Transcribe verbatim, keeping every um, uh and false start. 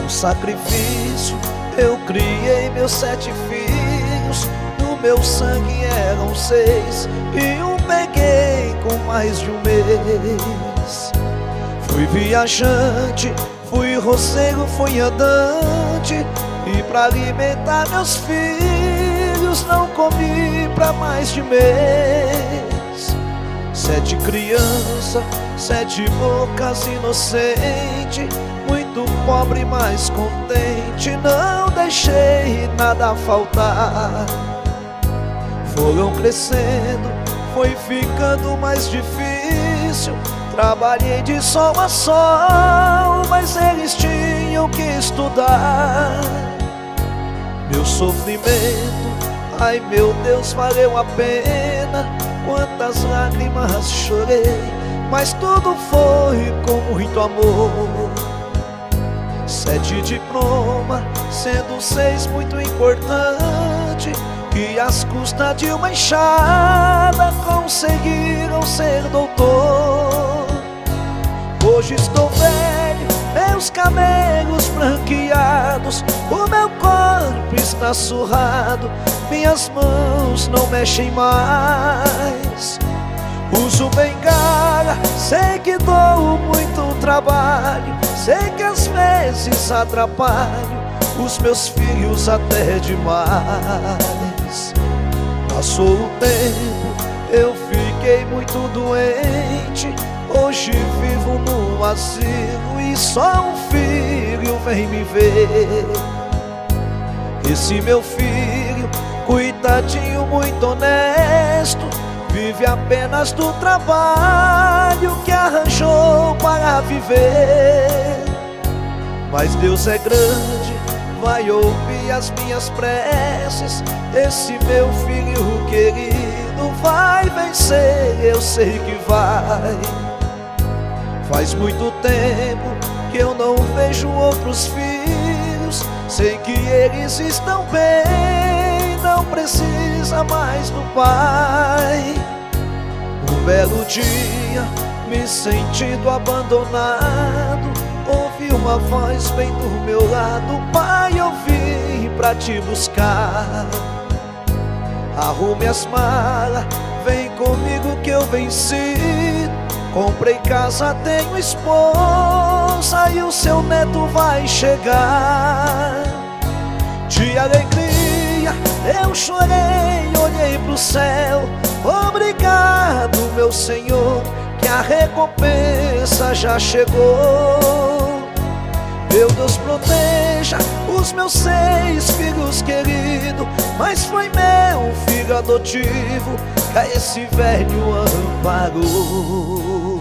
Com sacrifício eu criei meus sete filhos. No meu sangue eram seis e um peguei com mais de um mês. Fui viajante, fui roceiro, fui andante, e pra alimentar meus filhos não comi pra mais de mês. Sete crianças, sete bocas inocente, muito pobre mas contente, não deixei nada faltar. Foram crescendo, foi ficando mais difícil, trabalhei de sol a sol, mas eles tinham que estudar. Meu sofrimento, ai meu Deus, valeu a pena. Quantas lágrimas chorei, mas tudo foi com muito amor. Sete diplomas, sendo seis muito importante, que às custas de uma enxada conseguiram ser doutor. Hoje estou velho, meus cabelos branqueados, o meu corpo está surrado, minhas mãos não mexem mais. Uso bengala, sei que dou muito trabalho, sei que às vezes atrapalho os meus filhos até demais. Passou o tempo, eu fiquei muito doente, hoje vivo no asilo e só um filho vem me ver. Esse meu filho, coitadinho, muito honesto, vive apenas do trabalho que arranjou para viver. Mas Deus é grande, vai ouvir as minhas preces. Esse meu filho querido vai vencer, eu sei que vai. Faz muito tempo que eu não vejo outros filhos, sei que eles estão bem, não precisa mais do pai. Um belo dia, me sentindo abandonado, ouvi uma voz bem do meu lado: pai, eu vim pra te buscar. Arrume as malas, vem comigo que eu venci. Comprei casa, tenho esposa e o seu neto vai chegar. De alegria eu chorei, olhei pro céu. Obrigado, meu Senhor, que a recompensa já chegou. Meu Deus, proteja os meus seis filhos queridos, mas foi meu filho adotivo que a esse velho amparou.